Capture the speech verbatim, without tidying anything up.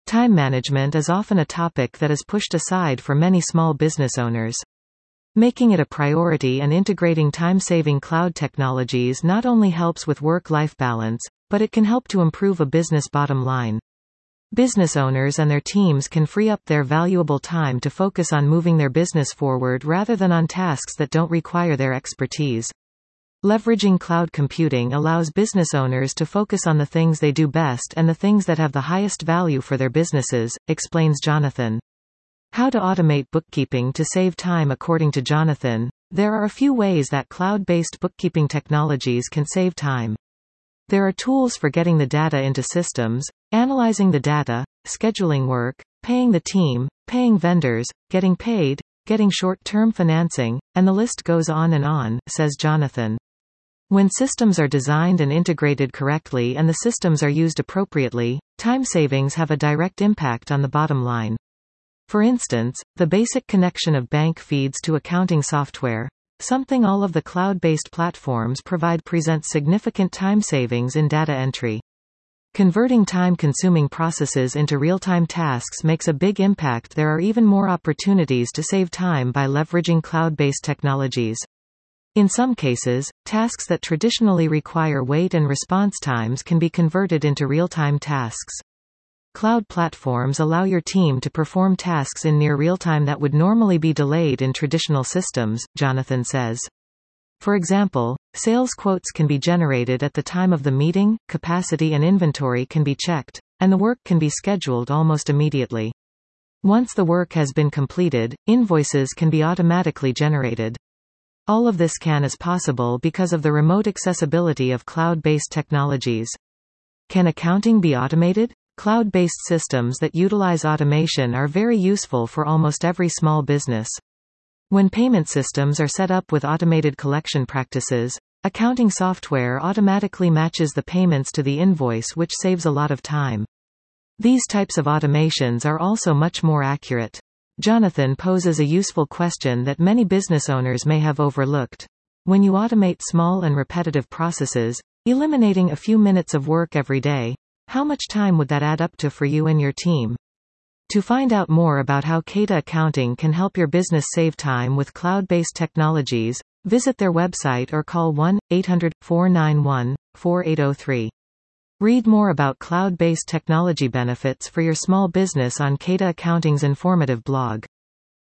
Time management is often a topic that is pushed aside for many small business owners. Making it a priority and integrating time-saving cloud technologies not only helps with work-life balance, but it can help to improve a business bottom line. Business owners and their teams can free up their valuable time to focus on moving their business forward rather than on tasks that don't require their expertise. Leveraging cloud computing allows business owners to focus on the things they do best and the things that have the highest value for their businesses, explains Jonathan. How to automate bookkeeping to save time. According to Jonathan, there are a few ways that cloud-based bookkeeping technologies can save time. There are tools for getting the data into systems, analyzing the data, scheduling work, paying the team, paying vendors, getting paid, getting short-term financing, and the list goes on and on, says Jonathan. When systems are designed and integrated correctly and the systems are used appropriately, time savings have a direct impact on the bottom line. For instance, the basic connection of bank feeds to accounting software, something all of the cloud-based platforms provide, presents significant time savings in data entry. Converting time-consuming processes into real-time tasks makes a big impact. There are even more opportunities to save time by leveraging cloud-based technologies. In some cases, tasks that traditionally require wait and response times can be converted into real-time tasks. Cloud platforms allow your team to perform tasks in near real time that would normally be delayed in traditional systems, Jonathan says. For example, sales quotes can be generated at the time of the meeting, capacity and inventory can be checked, and the work can be scheduled almost immediately. Once the work has been completed, invoices can be automatically generated. All of this can is possible because of the remote accessibility of cloud-based technologies. Can accounting be automated? Cloud-based systems that utilize automation are very useful for almost every small business. When payment systems are set up with automated collection practices, accounting software automatically matches the payments to the invoice, which saves a lot of time. These types of automations are also much more accurate. Jonathan poses a useful question that many business owners may have overlooked. When you automate small and repetitive processes, eliminating a few minutes of work every day, how much time would that add up to for you and your team? To find out more about how Kata Accounting can help your business save time with cloud-based technologies, visit their website or call one eight hundred, four nine one, four eight zero three. Read more about cloud-based technology benefits for your small business on Kata Accounting's informative blog.